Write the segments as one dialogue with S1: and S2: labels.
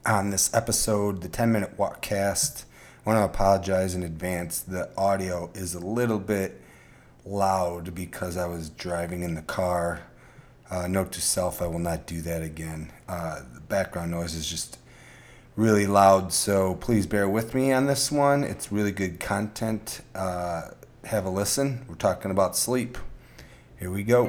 S1: on this episode, the 10-minute Walkcast. I want to apologize in advance. The audio is a little bit loud because I was driving in the car. Note to self, I will not do that again. The background noise is just really loud, so please bear with me on this one. It's really good content. Have a listen. We're talking about sleep. Here we go.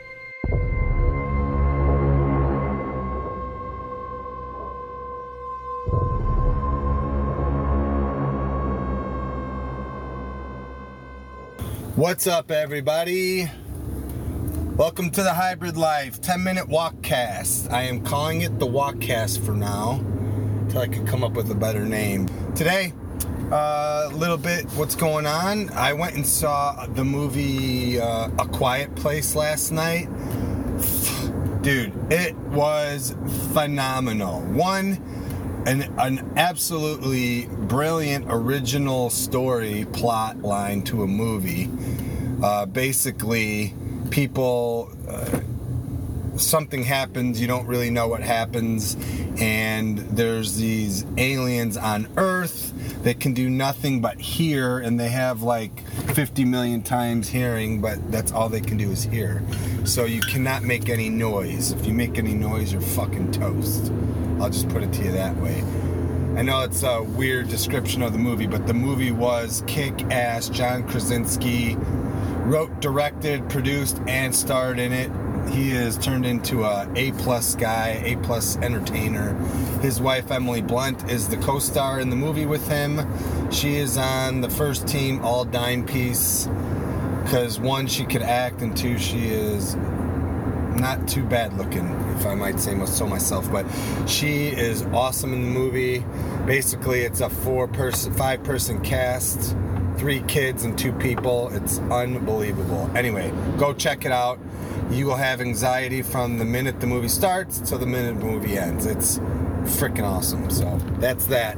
S1: What's up, everybody? Welcome to the Hybrid Life 10-minute Walkcast. I am calling it the Walkcast for now until I can come up with a better name. Today, a little bit what's going on. I went and saw the movie A Quiet Place last night. Dude, it was phenomenal. An absolutely brilliant original story plot line to a movie. Basically, people, something happens, you don't really know what happens, and there's these aliens on Earth that can do nothing but hear, and they have like 50 million times hearing, but that's all they can do is hear. So you cannot make any noise. If you make any noise, you're fucking toast. I'll just put it to you that way. I know it's a weird description of the movie, but the movie was kick-ass. John Krasinski wrote, directed, produced, and starred in it. He is turned into a A-plus guy, A-plus entertainer. His wife, Emily Blunt, is the co-star in the movie with him. She is on the first team all-dime piece because, one, she could act, and two, she is not too bad looking, if I might say so myself, but she is awesome in the movie. Basically, it's a 5-person cast, 3 kids and 2 people. It's unbelievable. Anyway, go check it out. You will have anxiety from the minute the movie starts to the minute the movie ends. It's freaking awesome. So that's that.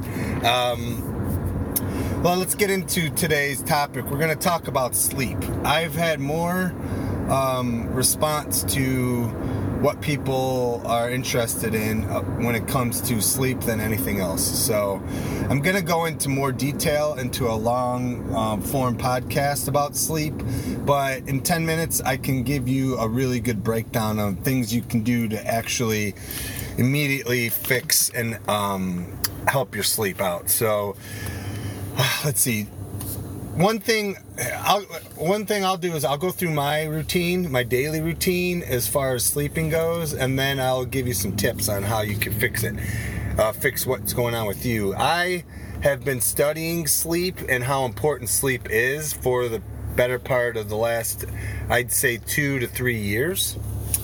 S1: Well, let's get into today's topic. We're going to talk about sleep. I've had more response to what people are interested in when it comes to sleep than anything else. So I'm going to go into more detail into a long form podcast about sleep, but in 10 minutes I can give you a really good breakdown of things you can do to actually immediately fix and help your sleep out. So let's see. One thing I'll do is I'll go through my routine, my daily routine as far as sleeping goes, and then I'll give you some tips on how you can fix it, fix what's going on with you. I have been studying sleep and how important sleep is for the better part of the last, I'd say, 2 to 3 years.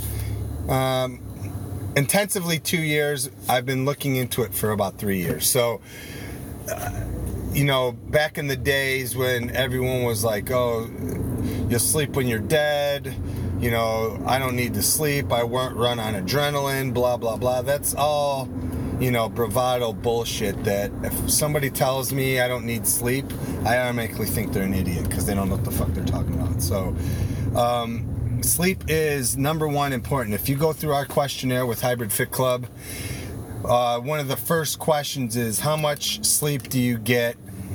S1: Intensively 2 years. I've been looking into it for about 3 years. So, you know, back in the days when everyone was like, oh, you'll sleep when you're dead, you know, I don't need to sleep, I won't run on adrenaline, blah, blah, blah. That's all, you know, bravado bullshit that if somebody tells me I don't need sleep, I automatically think they're an idiot because they don't know what the fuck they're talking about. So, sleep is number one important. If you go through our questionnaire with Hybrid Fit Club, one of the first questions is, how much sleep do you get?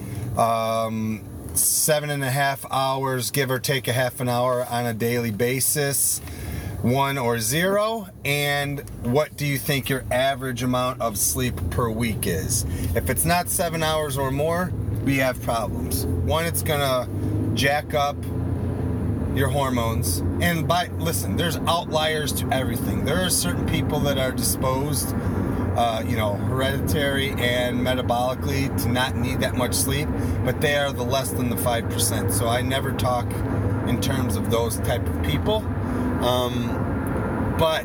S1: 7.5 hours, give or take a half an hour on a daily basis, 1 or 0, and what do you think your average amount of sleep per week is? If it's not 7 hours or more, we have problems. One, it's gonna jack up your hormones, and listen, there's outliers to everything. There are certain people that are disposed, hereditary and metabolically to not need that much sleep, but they are the less than the 5%. So I never talk in terms of those type of people. But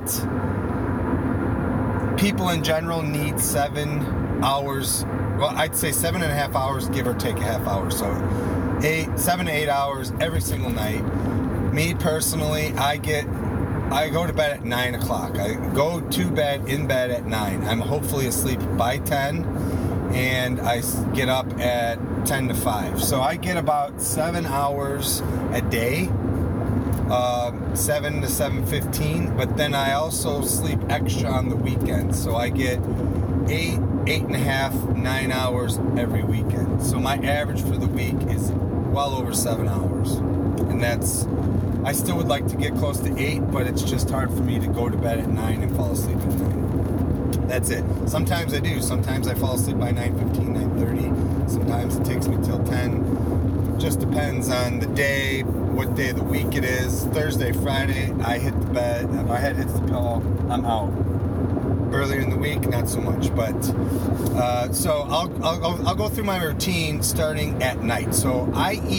S1: people in general need 7 hours. Well, I'd say 7.5 hours, give or take a half hour. So 7 to 8 hours every single night. Me personally, I go to bed at 9 o'clock. I go to bed, in bed at 9. I'm hopefully asleep by 10, and I get up at 10 to 5. So I get about 7 hours a day, 7 to 7:15, but then I also sleep extra on the weekends. So I get 8 and a half, 9 hours every weekend. So my average for the week is well over 7 hours. And I still would like to get close to 8, but it's just hard for me to go to bed at 9 and fall asleep at 9. That's it. Sometimes I do. Sometimes I fall asleep by 9:15, 9:30. Sometimes it takes me till 10. Just depends on the day, what day of the week it is. Thursday, Friday, I hit the bed. My head hits the pillow. I'm out. Earlier in the week, not so much. But so I'll go through my routine starting at night. So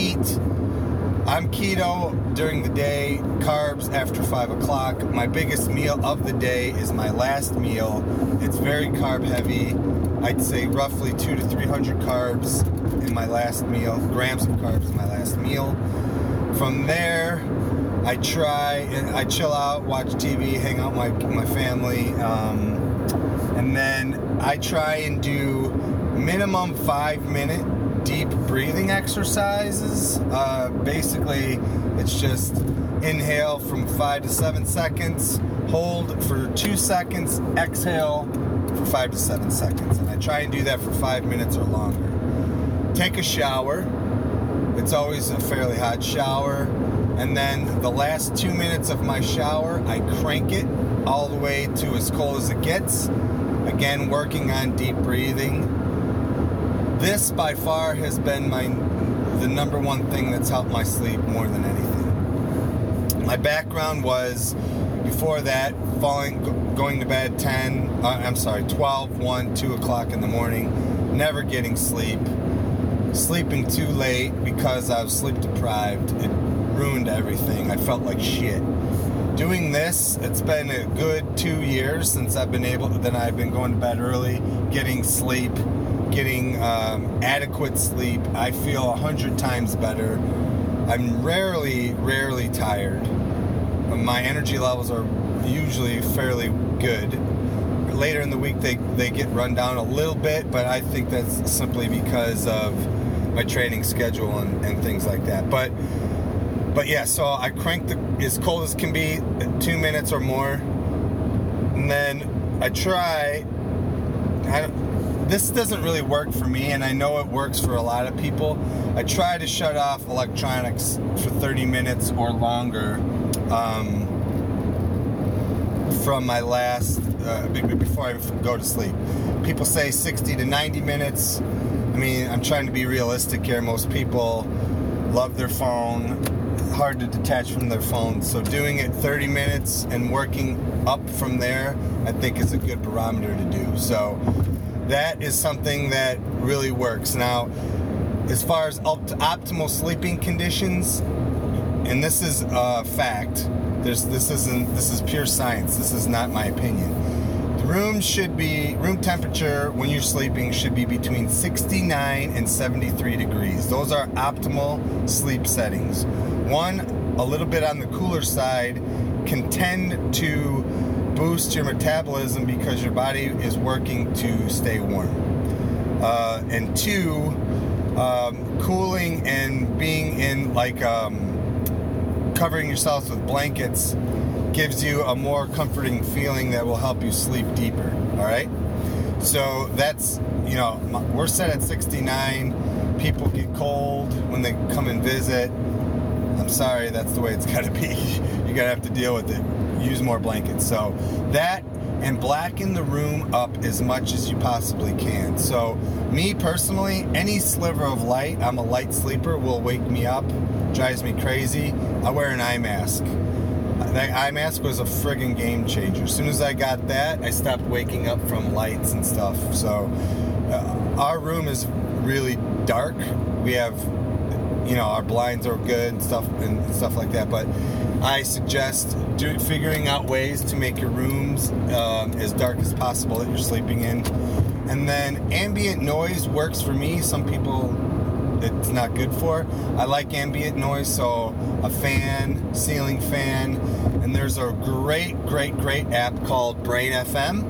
S1: I'm keto during the day, carbs after 5 o'clock. My biggest meal of the day is my last meal. It's very carb heavy. I'd say roughly 200 to 300 carbs in my last meal, grams of carbs in my last meal. From there, I chill out, watch TV, hang out with my family, and then I try and do minimum 5-minute deep breathing exercises. Basically, it's just inhale from 5 to 7 seconds, hold for 2 seconds, exhale for 5 to 7 seconds. And I try and do that for 5 minutes or longer. Take a shower. It's always a fairly hot shower. And then the last 2 minutes of my shower, I crank it all the way to as cold as it gets. Again, working on deep breathing. This by far has been the number one thing that's helped my sleep more than anything. My background was, before that, going to bed 12, 1, 2 o'clock in the morning, never getting sleep, sleeping too late because I was sleep deprived. It ruined everything. I felt like shit. Doing this, it's been a good 2 years since I've been going to bed early, getting sleep, getting adequate sleep. I feel 100 times better. I'm rarely tired. My energy levels are usually fairly good. Later in the week, they get run down a little bit, but I think that's simply because of my training schedule and things like that. But yeah, so I crank as cold as can be, 2 minutes or more, and then I try. This doesn't really work for me, and I know it works for a lot of people. I try to shut off electronics for 30 minutes or longer from my last, before I go to sleep. People say 60 to 90 minutes. I mean, I'm trying to be realistic here. Most people love their phone, hard to detach from their phone. So doing it 30 minutes and working up from there, I think is a good barometer to do. So that is something that really works. Now, as far as optimal sleeping conditions, and this is a fact, this is pure science. This is not my opinion. The room temperature when you're sleeping should be between 69 and 73 degrees. Those are optimal sleep settings. One, a little bit on the cooler side, can tend to boost your metabolism because your body is working to stay warm. And two, cooling and being in covering yourself with blankets gives you a more comforting feeling that will help you sleep deeper. All right. So that's, we're set at 69. People get cold when they come and visit. I'm sorry, that's the way it's got to be. You're going to have to deal with it. Use more blankets. So that, and blacken the room up as much as you possibly can. So me personally, any sliver of light, I'm a light sleeper, will wake me up, drives me crazy. I wear an eye mask. That eye mask was a friggin' game changer. As soon as I got that, I stopped waking up from lights and stuff. So our room is really dark. We have, our blinds are good and stuff like that. But I suggest figuring out ways to make your rooms as dark as possible that you're sleeping in. And then ambient noise works for me. Some people it's not good for. I like ambient noise, so a fan, ceiling fan, and there's a great app called Brain FM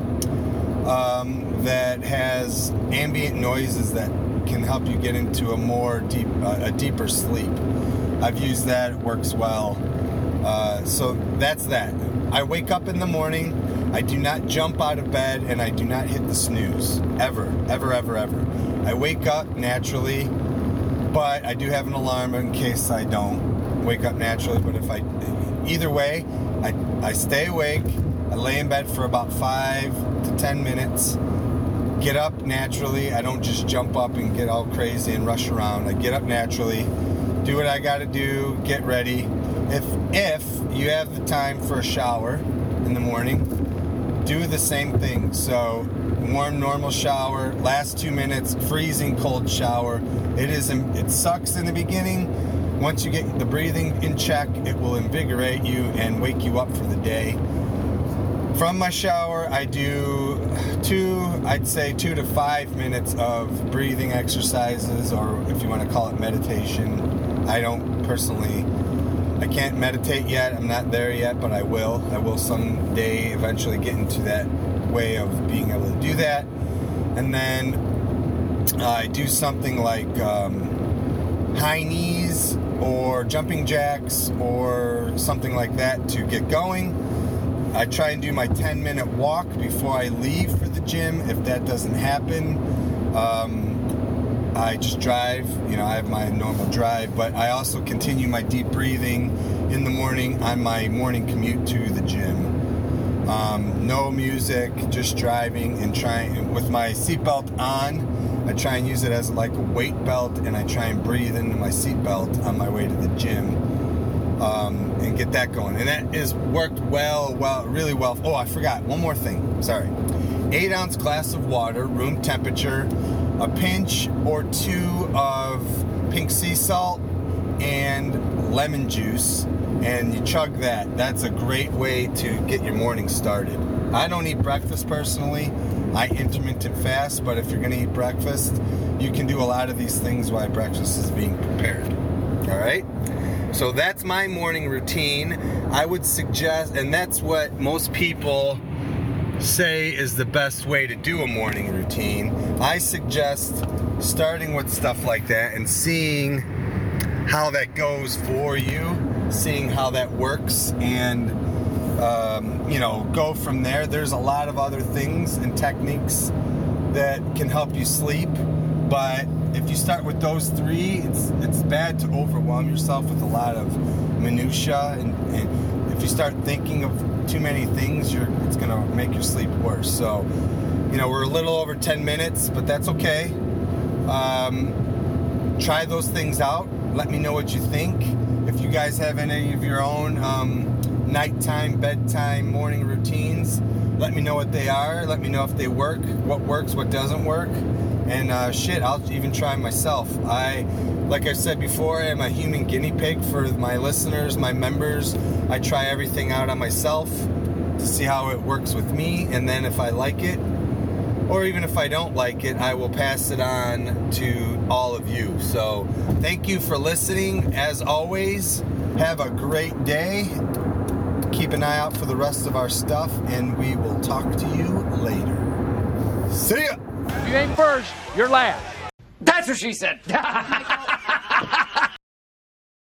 S1: that has ambient noises that can help you get into a deeper sleep. I've used that, it works well. So that's that. I wake up in the morning, I do not jump out of bed, and I do not hit the snooze. Ever, ever, ever, ever. I wake up naturally, but I do have an alarm in case I don't wake up naturally. But either way, I stay awake. I lay in bed for about 5 to 10 minutes. Get up naturally. I don't just jump up and get all crazy and rush around. I get up naturally, do what I gotta do, get ready. If you have the time for a shower in the morning, do the same thing. So warm, normal shower, last 2 minutes, freezing cold shower. It sucks in the beginning. Once you get the breathing in check, it will invigorate you and wake you up for the day. From my shower, I do 2 to 5 minutes of breathing exercises, or if you want to call it meditation. I can't meditate yet. I'm not there yet, but I will. I will someday eventually get into that way of being able to do that. And then I do something like high knees or jumping jacks or something like that to get going. I try and do my 10-minute walk before I leave for the gym. If that doesn't happen, I just drive. I have my normal drive, but I also continue my deep breathing in the morning on my morning commute to the gym. No music, just driving and trying with my seatbelt on. I try and use it as like a weight belt, and I try and breathe into my seatbelt on my way to the gym. And get that going. And that has worked really well. Oh, I forgot one more thing. Sorry. 8-ounce glass of water, room temperature, a pinch or 2 of pink sea salt, and lemon juice, and you chug that. That's a great way to get your morning started. I don't eat breakfast personally. I intermittent fast, but if you're going to eat breakfast, you can do a lot of these things while breakfast is being prepared. All right? So that's my morning routine. I would suggest, and that's what most people say is the best way to do a morning routine. I suggest starting with stuff like that and seeing how that goes for you, seeing how that works, and go from there. There's a lot of other things and techniques that can help you sleep, but if you start with those 3, it's bad to overwhelm yourself with a lot of minutia, and if you start thinking of too many things, it's going to make your sleep worse. So, we're a little over 10 minutes, but that's okay. Try those things out. Let me know what you think. If you guys have any of your own nighttime, bedtime, morning routines, let me know what they are. Let me know if they work, what works, what doesn't work. And I'll even try myself. Like I said before, I am a human guinea pig for my listeners, my members. I try everything out on myself to see how it works with me. And then if I like it, or even if I don't like it, I will pass it on to all of you. So thank you for listening. As always, have a great day. Keep an eye out for the rest of our stuff, and we will talk to you later. See ya!
S2: If you ain't first, you're last.
S3: That's what she said.